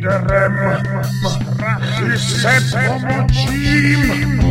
kterém prachy se pomočím.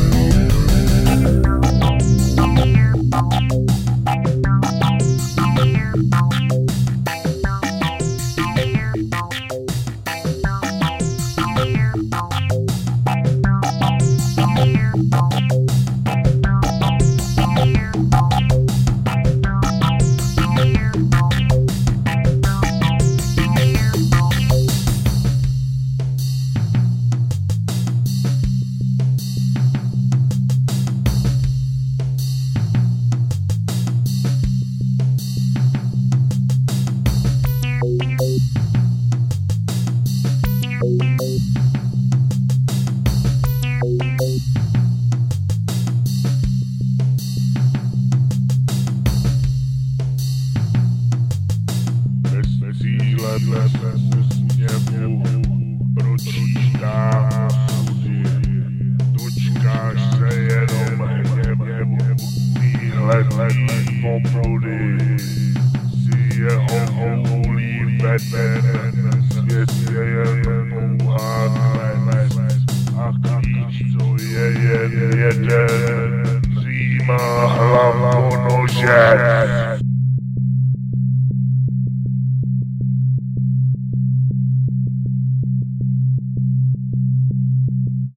Cíle sněmu pročítám sudy, dočkáš se jenom hněvu, výhledný pobludy, si jeho houlí veden, svět je jen pouhá tmec, a klíč to je jen jeden, římá hlavu nože.